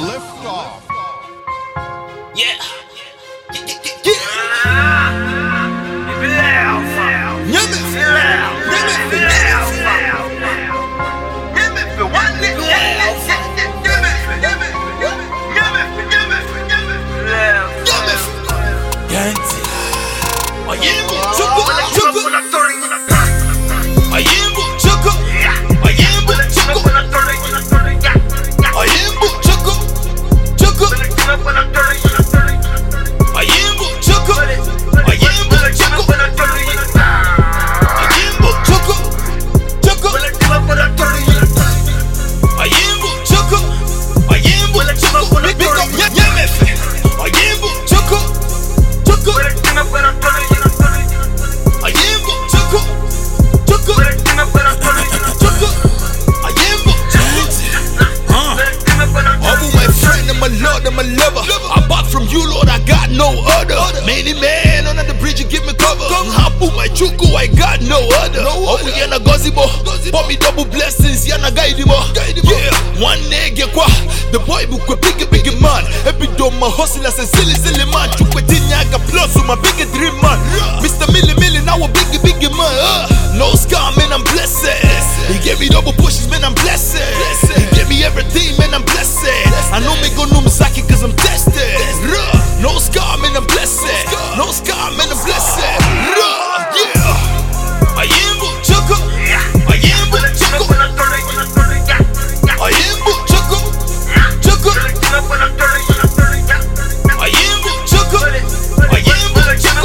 Lift off. Yeah. My lover, I bought from you, Lord, I got no other. Many men under the bridge, you give me cover. Hapu my chuku, I got no other. Oh, yana gozibo, pour me double blessings, yana guide mo. Yeah, one egg, kwa. The boy book a big man. Every dome my hustle as a silly man. Chukwetinya plus my big dream man. Mr. Millie, now a big man. No scar, man, I'm blessed. He gave me double pushes, man, I'm blessed. He gave me everything, man, I'm blessed. I know me go no Misaki cause I'm tested. No scar, man, I'm blessed. No scar, man, I'm blessed. Yeah. I am Choco. I am Choco. I am Choco. Choco. I am Choco. I am Choco.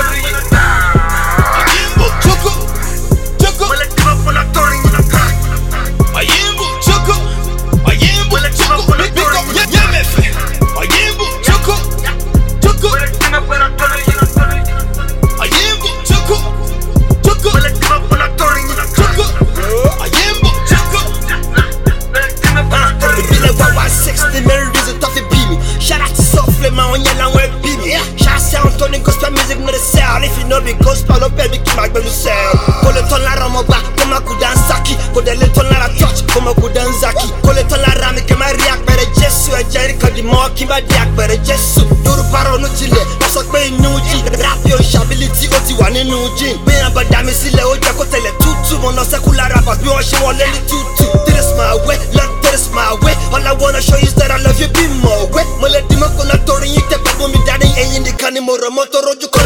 If you know me gospel, no baby, keep my baby sound. Call it on la ramaba, come on, kudan saki. Call the little la touch, come on, kudan zaki. Call it on la rami, come on, react, but a jesu, a jericho, the more, kimba diak, but a jesu. Duru paro no chile, that's what pay no G. Rap your shability, oti one in no G. Be a badami, sile, oja, kotele, tutu, mono secular rappers, we all show all any tutu. This my way, love, this my way. All I wanna show you is that I love you, be more way. Mole, dimo, kona, tori, you take up on me, daddy, and in the canimoro, motor, rojo.